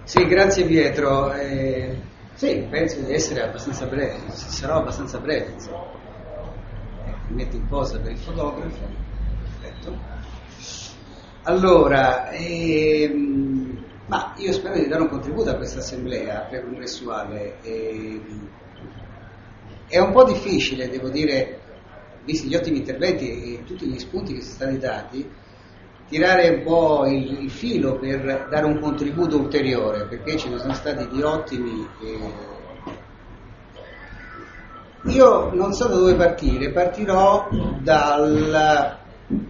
Sì, grazie Pietro. Sì, penso di essere abbastanza breve, sarò abbastanza breve, insomma. Mi metto in posa per il fotografo. Perfetto. Allora, ma io spero di dare un contributo a questa assemblea precongressuale. È un po' difficile, devo dire, visti gli ottimi interventi e tutti gli spunti che sono stati dati, tirare un po' il filo per dare un contributo ulteriore, perché ce ne sono stati di ottimi. Io non so da dove partire, partirò dal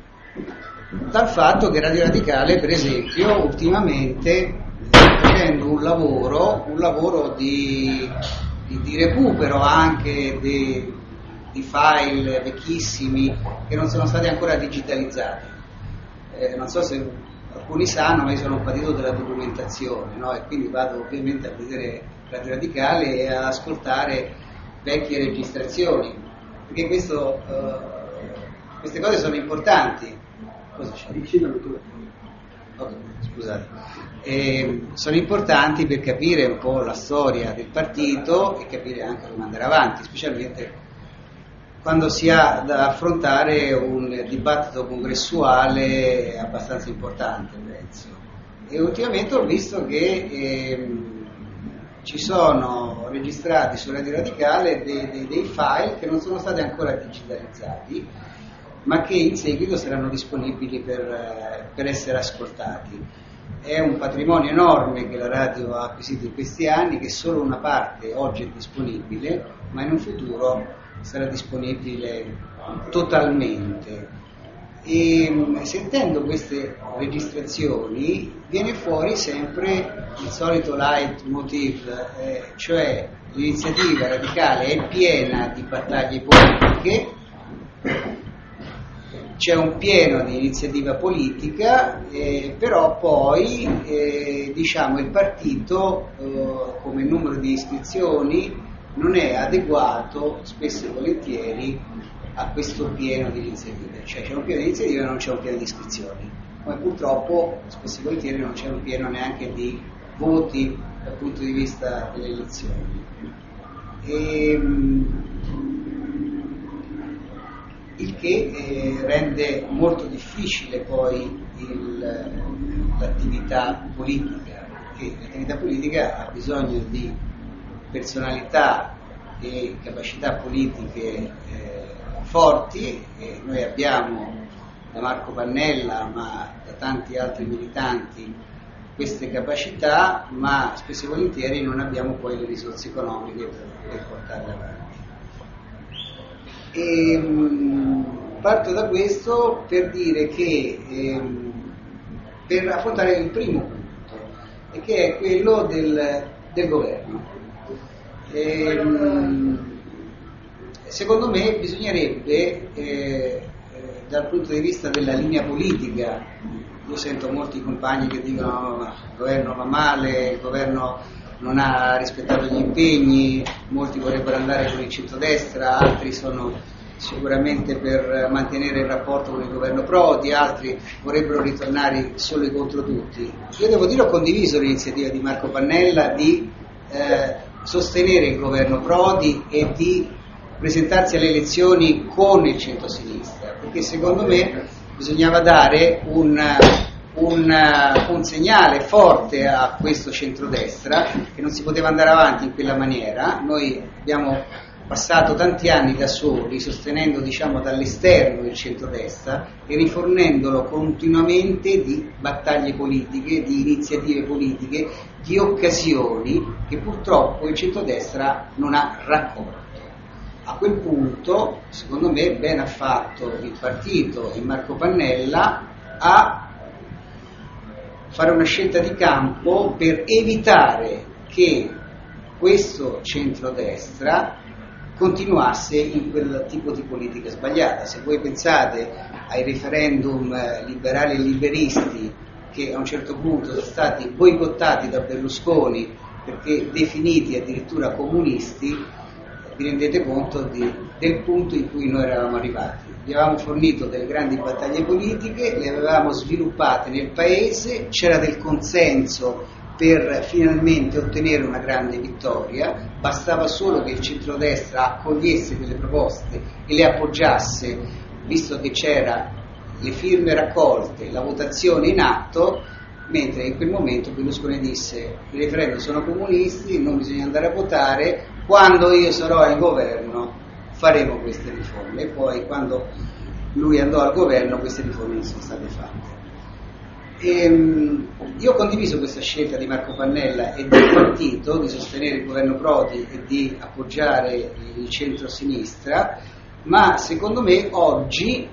fatto che Radio Radicale, per esempio, ultimamente sta facendo un lavoro di recupero anche di file vecchissimi che non sono stati ancora digitalizzati. Non so se alcuni sanno, ma io sono un patito della documentazione, no? E quindi vado ovviamente a vedere Radio Radicale e a ascoltare vecchie registrazioni, perché queste cose sono importanti. Cosa c'è? Okay, scusate. Sono importanti per capire un po' la storia del partito e capire anche come andare avanti, specialmente quando si ha da affrontare un dibattito congressuale abbastanza importante, penso. E ultimamente ho visto che ci sono registrati su Radio Radicale dei file che non sono stati ancora digitalizzati, ma che in seguito saranno disponibili per essere ascoltati. È un patrimonio enorme che la radio ha acquisito in questi anni, che solo una parte oggi è disponibile, ma in un futuro sarà disponibile totalmente. E sentendo queste registrazioni viene fuori sempre il solito leitmotiv, cioè l'iniziativa radicale è piena di battaglie politiche, c'è un pieno di iniziativa politica, però poi il partito come numero di iscrizioni non è adeguato spesso e volentieri a questo pieno di iniziative, cioè c'è un pieno di iniziative e non c'è un pieno di iscrizioni, come purtroppo spesso e volentieri non c'è un pieno neanche di voti dal punto di vista delle elezioni. Il che rende molto difficile poi l'attività politica, perché l'attività politica ha bisogno di personalità e capacità politiche forti, e noi abbiamo da Marco Pannella ma da tanti altri militanti queste capacità, ma spesso e volentieri non abbiamo poi le risorse economiche per portarle avanti. Parto da questo per dire che per affrontare il primo punto, e che è quello del governo. Secondo me bisognerebbe, dal punto di vista della linea politica, io sento molti compagni che dicono il governo va male, il governo non ha rispettato gli impegni, molti vorrebbero andare con il centrodestra, altri sono sicuramente per mantenere il rapporto con il governo Prodi, altri vorrebbero ritornare solo i contro tutti. Io devo dire ho condiviso l'iniziativa di Marco Pannella di sostenere il governo Prodi e di presentarsi alle elezioni con il centro-sinistra, perché secondo me bisognava dare un segnale forte a questo centrodestra che non si poteva andare avanti in quella maniera. Noi abbiamo passato tanti anni da soli sostenendo dall'esterno il centrodestra e rifornendolo continuamente di battaglie politiche, di iniziative politiche, di occasioni che purtroppo il centrodestra non ha raccolto. A quel punto, secondo me, ben ha fatto il partito e Marco Pannella a fare una scelta di campo per evitare che questo centrodestra continuasse in quel tipo di politica sbagliata. Se voi pensate ai referendum liberali e liberisti che a un certo punto sono stati boicottati da Berlusconi perché definiti addirittura comunisti, vi rendete conto del punto in cui noi eravamo arrivati. Gli avevamo fornito delle grandi battaglie politiche, le avevamo sviluppate nel paese, c'era del consenso per finalmente ottenere una grande vittoria, bastava solo che il centrodestra accogliesse delle proposte e le appoggiasse, visto che c'era le firme raccolte, la votazione in atto, mentre in quel momento Berlusconi disse: i referendum sono comunisti, non bisogna andare a votare, quando io sarò al governo faremo queste riforme. E poi quando lui andò al governo queste riforme non sono state fatte. Io ho condiviso questa scelta di Marco Pannella e del partito di sostenere il governo Prodi e di appoggiare il centro-sinistra, ma secondo me oggi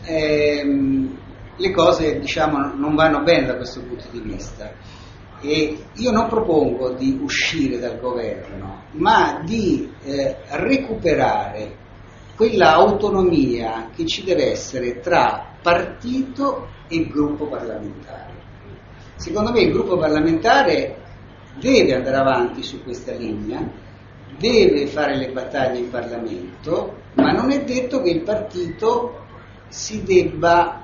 le cose, diciamo, non vanno bene da questo punto di vista. E io non propongo di uscire dal governo, ma di recuperare quella autonomia che ci deve essere tra partito e gruppo parlamentare. Secondo me il gruppo parlamentare deve andare avanti su questa linea, deve fare le battaglie in Parlamento, ma non è detto che il partito si debba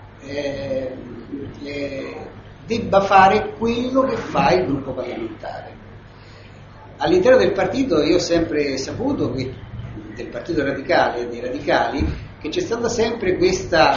fare quello che fa il gruppo parlamentare. All'interno del partito io ho sempre saputo che, del Partito Radicale e dei Radicali, che c'è stata sempre questa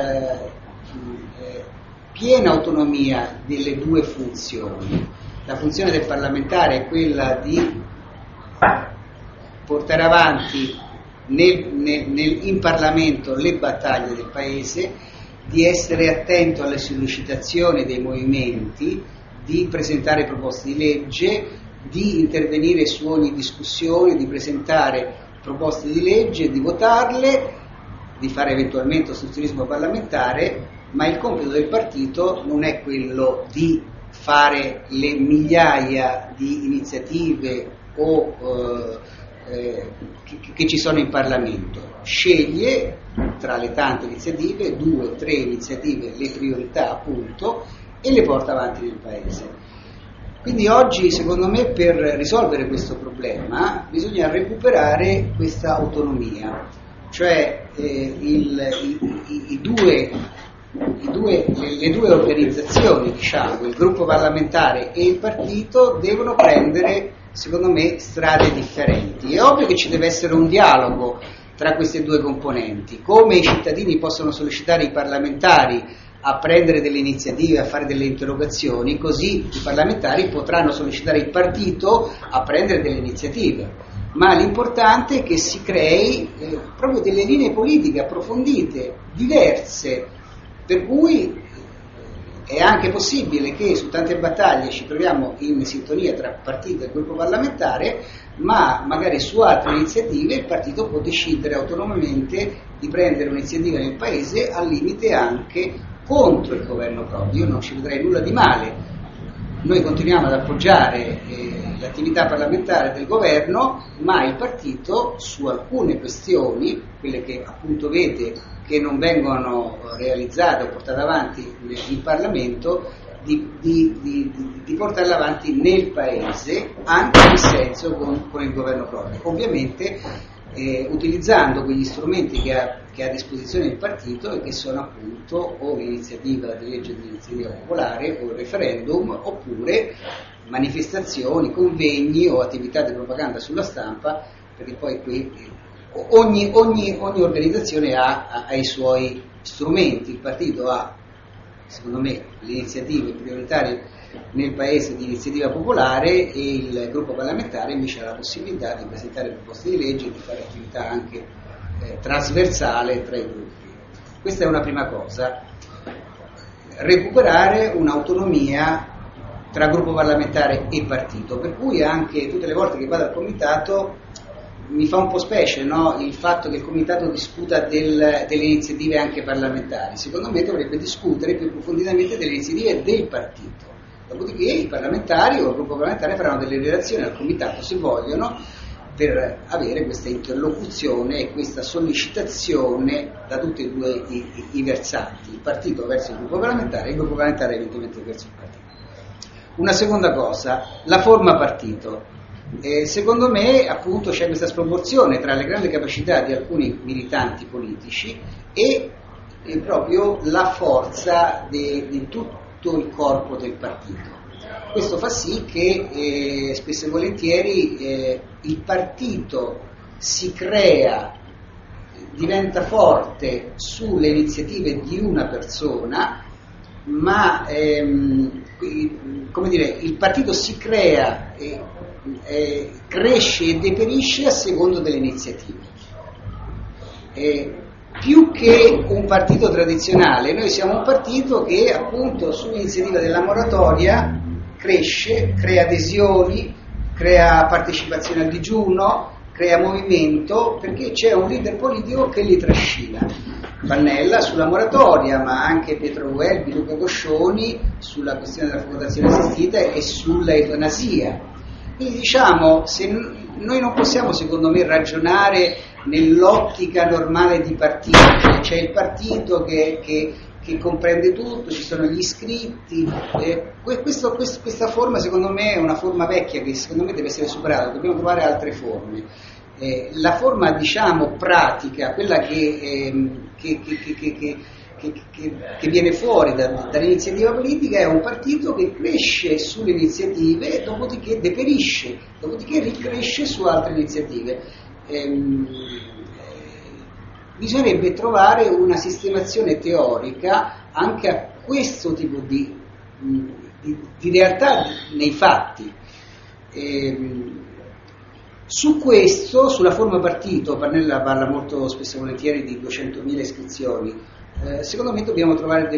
piena autonomia delle due funzioni. La funzione del parlamentare è quella di portare avanti in Parlamento le battaglie del Paese, di essere attento alle sollecitazioni dei movimenti, di presentare proposte di legge, di intervenire su ogni discussione, di presentare proposte di legge, di votarle, di fare eventualmente ostruzionismo parlamentare, ma il compito del partito non è quello di fare le migliaia di iniziative che ci sono in Parlamento. Sceglie tra le tante iniziative 2 o 3 iniziative, le priorità appunto, e le porta avanti nel Paese. Quindi oggi, secondo me, per risolvere questo problema bisogna recuperare questa autonomia, cioè le due organizzazioni, diciamo, il gruppo parlamentare e il partito, devono prendere, secondo me, strade differenti. È ovvio che ci deve essere un dialogo tra queste due componenti. Come i cittadini possono sollecitare i parlamentari a prendere delle iniziative, a fare delle interrogazioni, così i parlamentari potranno sollecitare il partito a prendere delle iniziative. Ma l'importante è che si crei proprio delle linee politiche approfondite, diverse, per cui è anche possibile che su tante battaglie ci troviamo in sintonia tra partito e gruppo parlamentare, ma magari su altre iniziative il partito può decidere autonomamente di prendere un'iniziativa nel Paese, al limite anche contro il governo Prodi. Io non ci vedrei nulla di male. Noi continuiamo ad appoggiare l'attività parlamentare del governo, ma il partito su alcune questioni, quelle che appunto vede che non vengono realizzate o portate avanti in Parlamento, di portarle avanti nel Paese, anche in senso con il governo Prodi. Ovviamente utilizzando quegli strumenti che ha a disposizione il partito, e che sono appunto o l'iniziativa di legge di iniziativa popolare o il referendum, oppure manifestazioni, convegni o attività di propaganda sulla stampa, perché poi qui ogni organizzazione ha i suoi strumenti. Il partito ha, secondo me, le iniziative prioritarie nel Paese di iniziativa popolare, e il gruppo parlamentare invece ha la possibilità di presentare proposte di legge e di fare attività anche trasversale tra i gruppi. Questa è una prima cosa: recuperare un'autonomia tra gruppo parlamentare e partito, per cui anche tutte le volte che vado al comitato mi fa un po' specie, no? Il fatto che il comitato discuta delle iniziative anche parlamentari. Secondo me dovrebbe discutere più approfonditamente delle iniziative del partito. Dopodiché i parlamentari o il gruppo parlamentare faranno delle relazioni al comitato, se vogliono, per avere questa interlocuzione e questa sollecitazione da tutti e due i versanti, il partito verso il gruppo parlamentare e il gruppo parlamentare evidentemente verso il partito. Una seconda cosa, la forma partito. Secondo me appunto c'è questa sproporzione tra le grandi capacità di alcuni militanti politici e proprio la forza di tutto il corpo del partito. questo fa sì che spesso e volentieri il partito si crea, diventa forte sulle iniziative di una persona, ma come dire, il partito si crea, cresce e deperisce a secondo delle iniziative. Più che un partito tradizionale, noi siamo un partito che appunto sull'iniziativa della moratoria cresce, crea adesioni, crea partecipazione al digiuno, crea movimento, perché c'è un leader politico che li trascina. Pannella sulla moratoria, ma anche Pietro Welby, Luca Coscioni sulla questione della fecondazione assistita e sulla eutanasia. Quindi diciamo, se noi non possiamo secondo me ragionare nell'ottica normale di partito, cioè c'è il partito che comprende tutto, ci sono gli iscritti, questa forma secondo me è una forma vecchia che secondo me deve essere superata, dobbiamo trovare altre forme. La forma diciamo pratica, quella che viene fuori dall'iniziativa politica, è un partito che cresce sulle iniziative, dopodiché deperisce, dopodiché ricresce su altre iniziative. Bisognerebbe trovare una sistemazione teorica anche a questo tipo di realtà nei fatti. Su questo, sulla forma partito, Pannella parla molto spesso e volentieri di 200.000 iscrizioni. Secondo me dobbiamo trovare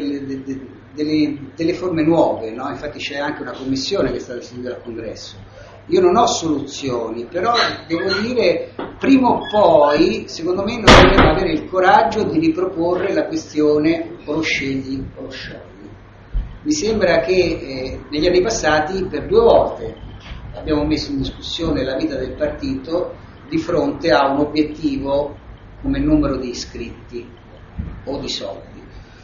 delle forme nuove, no? Infatti c'è anche una commissione che è stata istituita al Congresso. Io non ho soluzioni, però devo dire, prima o poi, secondo me, noi dovremmo avere il coraggio di riproporre la questione o lo scegli o lo sciogli. Mi sembra che negli anni passati, per 2 volte, abbiamo messo in discussione la vita del partito di fronte a un obiettivo come numero di iscritti o di soldi.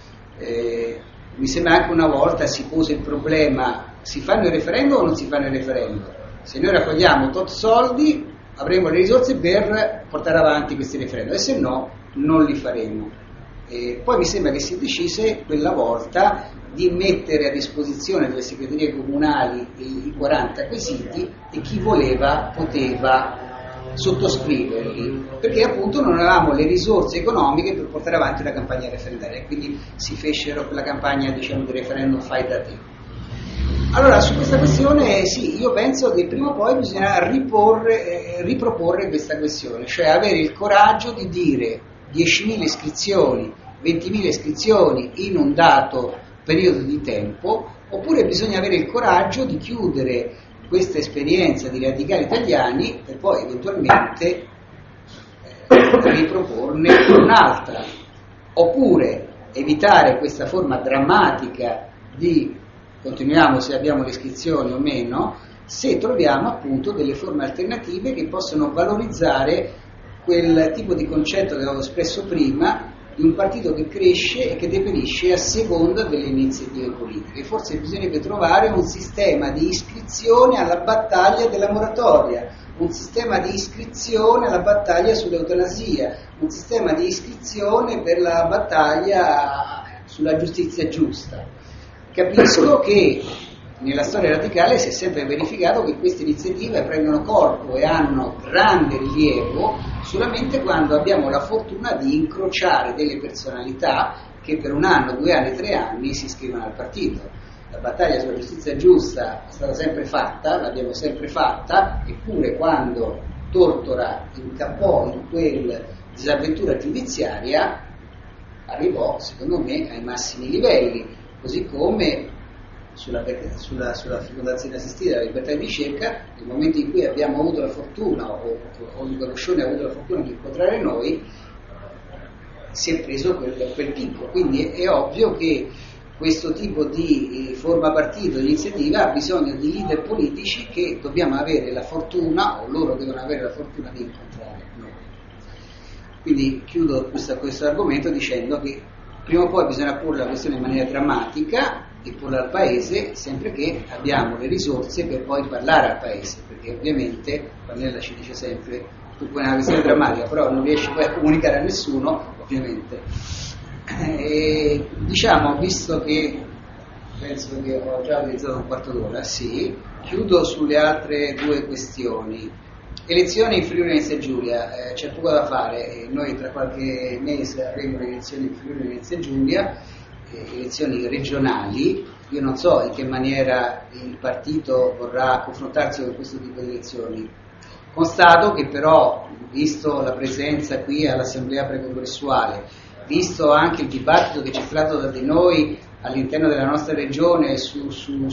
Mi sembra anche una volta si pose il problema: si fanno i referendum o non si fanno i referendum? Se noi raccogliamo tot soldi avremo le risorse per portare avanti questi referendum, e se no non li faremo. Poi mi sembra che si decise quella volta di mettere a disposizione delle segreterie comunali i 40 quesiti, e chi voleva poteva sottoscriverli, perché appunto non avevamo le risorse economiche per portare avanti una campagna referendaria, quindi si fecero quella campagna, diciamo, di referendum fai da te. Allora, su questa questione sì, io penso che prima o poi bisogna riproporre questa questione, cioè avere il coraggio di dire 10.000 iscrizioni, 20.000 iscrizioni in un dato periodo di tempo, oppure bisogna avere il coraggio di chiudere questa esperienza di radicali italiani per poi eventualmente riproporne un'altra, oppure evitare questa forma drammatica di continuiamo se abbiamo le iscrizioni o meno, se troviamo appunto delle forme alternative che possono valorizzare quel tipo di concetto che avevo espresso prima, di un partito che cresce e che deperisce a seconda delle iniziative politiche. Forse bisognerebbe trovare un sistema di iscrizione alla battaglia della moratoria, un sistema di iscrizione alla battaglia sull'eutanasia, un sistema di iscrizione per la battaglia sulla giustizia giusta. Capisco che nella storia radicale si è sempre verificato che queste iniziative prendono corpo e hanno grande rilievo solamente quando abbiamo la fortuna di incrociare delle personalità che per 1 anno, 2 anni, 3 anni si iscrivono al partito. La battaglia sulla giustizia giusta è stata sempre fatta, l'abbiamo sempre fatta, eppure quando Tortora incappò in quella disavventura giudiziaria arrivò, secondo me, ai massimi livelli, così come sulla fecondazione assistita, la libertà di ricerca, nel momento in cui abbiamo avuto la fortuna, o Luca Coscioni ha avuto la fortuna di incontrare noi, si è preso quel picco. Quindi è ovvio che questo tipo di forma partito, di iniziativa, ha bisogno di leader politici che dobbiamo avere la fortuna, o loro devono avere la fortuna di incontrare noi. Quindi chiudo questo argomento dicendo che prima o poi bisogna porre la questione in maniera drammatica e porla al Paese, sempre che abbiamo le risorse per poi parlare al Paese, perché ovviamente Pannella ci dice sempre: tu puoi una questione drammatica, però non riesci poi a comunicare a nessuno, ovviamente. Diciamo, visto che penso che ho già utilizzato un quarto d'ora, sì. Chiudo sulle altre due questioni. Elezioni in Friuli Venezia Giulia, c'è poco da fare, noi tra qualche mese avremo le elezioni in Friuli Venezia Giulia, elezioni regionali. Io non so in che maniera il partito vorrà confrontarsi con questo tipo di elezioni. Constato che però, visto la presenza qui all'Assemblea precongressuale, visto anche il dibattito che c'è stato da di noi all'interno della nostra regione sulle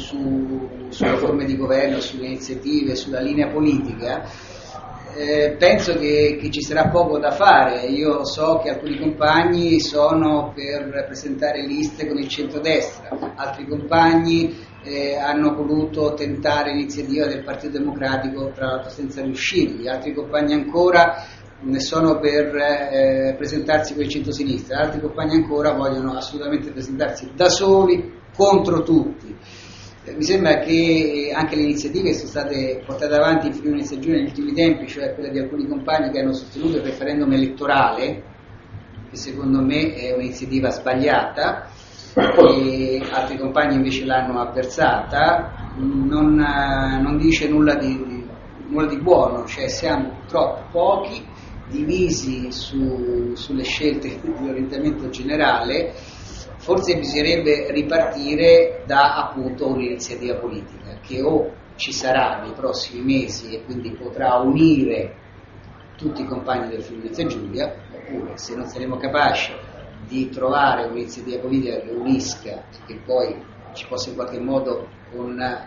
forme di governo, sulle iniziative, sulla linea politica, penso che ci sarà poco da fare. Io so che alcuni compagni sono per presentare liste con il centrodestra, altri compagni hanno voluto tentare l'iniziativa del Partito Democratico, tra l'altro senza riuscirgli, altri compagni ancora ne sono per presentarsi con il centro-sinistra, altri compagni ancora vogliono assolutamente presentarsi da soli contro tutti. Mi sembra che anche le iniziative che sono state portate avanti in Friuli Venezia Giulia negli ultimi tempi, cioè quelle di alcuni compagni che hanno sostenuto il referendum elettorale, che secondo me è un'iniziativa sbagliata, e altri compagni invece l'hanno avversata, non dice nulla di buono, cioè siamo troppo pochi, divisi sulle scelte di orientamento generale. Forse bisognerebbe ripartire da appunto un'iniziativa politica che o ci sarà nei prossimi mesi e quindi potrà unire tutti i compagni del Friuli Venezia Giulia, oppure se non saremo capaci di trovare un'iniziativa politica che unisca e che poi ci possa in qualche modo con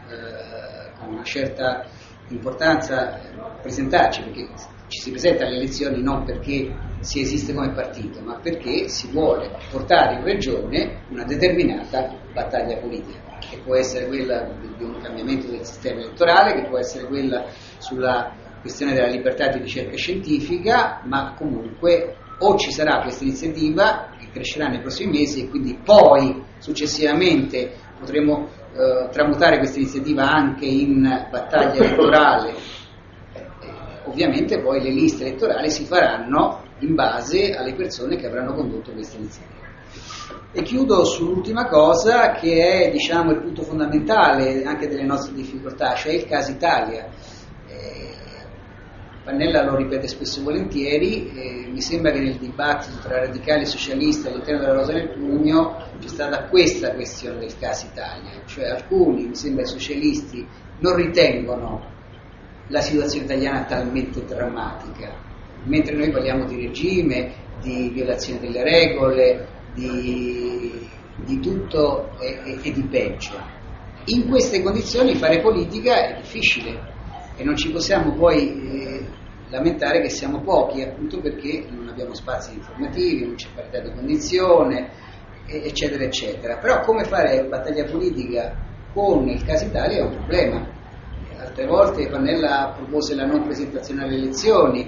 una certa importanza presentarci, perché ci si presenta alle elezioni non perché si esiste come partito, ma perché si vuole portare in regione una determinata battaglia politica, che può essere quella di un cambiamento del sistema elettorale, che può essere quella sulla questione della libertà di ricerca scientifica, ma comunque o ci sarà questa iniziativa che crescerà nei prossimi mesi e quindi poi successivamente potremo tramutare questa iniziativa anche in battaglia elettorale. Ovviamente poi le liste elettorali si faranno in base alle persone che avranno condotto questa iniziativa. E chiudo sull'ultima cosa che è, diciamo, il punto fondamentale anche delle nostre difficoltà, cioè il caso Italia. Pannella lo ripete spesso e volentieri, mi sembra che nel dibattito tra radicali e socialisti all'interno della Rosa nel Pugno c'è stata questa questione del caso Italia, cioè alcuni, mi sembra, socialisti non ritengono la situazione italiana talmente drammatica, mentre noi parliamo di regime, di violazione delle regole, di tutto e di peggio. In queste condizioni fare politica è difficile e non ci possiamo poi lamentare che siamo pochi, appunto perché non abbiamo spazi informativi, non c'è parità di condizione, eccetera eccetera. Però come fare battaglia politica con il caso Italia è un problema. Altre volte Pannella propose la non presentazione alle elezioni,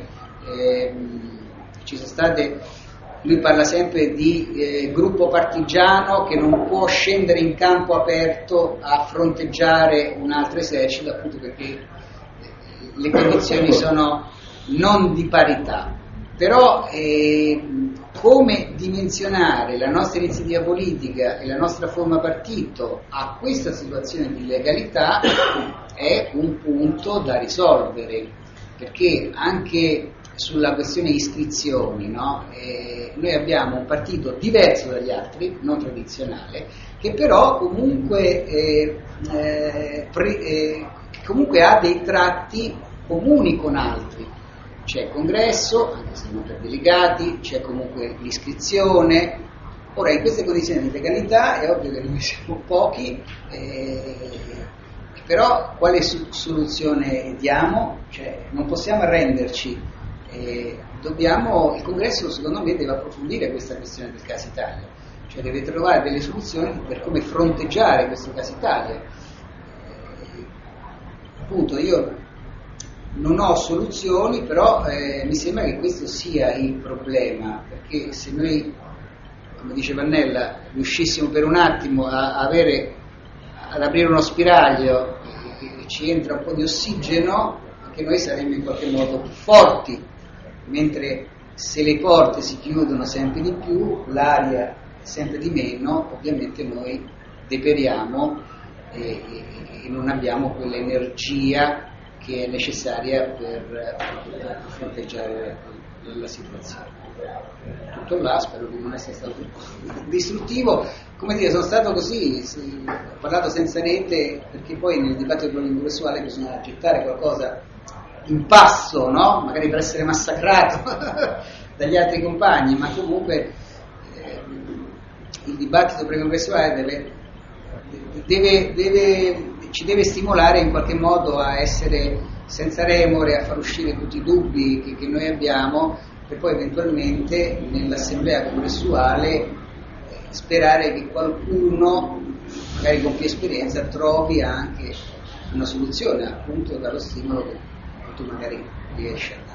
ci sono state, lui parla sempre di gruppo partigiano che non può scendere in campo aperto a fronteggiare un altro esercito, appunto perché le condizioni sono non di parità. Però come dimensionare la nostra iniziativa politica e la nostra forma partito a questa situazione di legalità è un punto da risolvere, perché anche sulla questione iscrizioni, no? Noi abbiamo un partito diverso dagli altri, non tradizionale, che però comunque ha dei tratti comuni con altri. C'è il congresso, anche se non per delegati, c'è comunque l'iscrizione. Ora, in queste condizioni di legalità è ovvio che noi siamo pochi, però quale soluzione diamo? Cioè, non possiamo arrenderci, il congresso secondo me deve approfondire questa questione del caso Italia, cioè deve trovare delle soluzioni per come fronteggiare questo caso Italia. Appunto, io non ho soluzioni, però mi sembra che questo sia il problema, perché se noi, come dice Pannella, riuscissimo per un attimo ad aprire uno spiraglio e ci entra un po' di ossigeno, anche noi saremmo in qualche modo più forti, mentre se le porte si chiudono sempre di più, l'aria sempre di meno, ovviamente noi deperiamo e non abbiamo quell'energia che è necessaria per fronteggiare la situazione. Tutto là, spero di non essere stato distruttivo. Come dire, sono stato così, ho parlato senza rete, perché poi nel dibattito plurilinguale bisogna gettare qualcosa in passo, no? Magari per essere massacrato dagli altri compagni, ma comunque il dibattito plurilinguale ci deve stimolare in qualche modo a essere senza remore, a far uscire tutti i dubbi che noi abbiamo, per poi eventualmente nell'assemblea congressuale sperare che qualcuno, magari con più esperienza, trovi anche una soluzione, appunto dallo stimolo che tu magari riesci a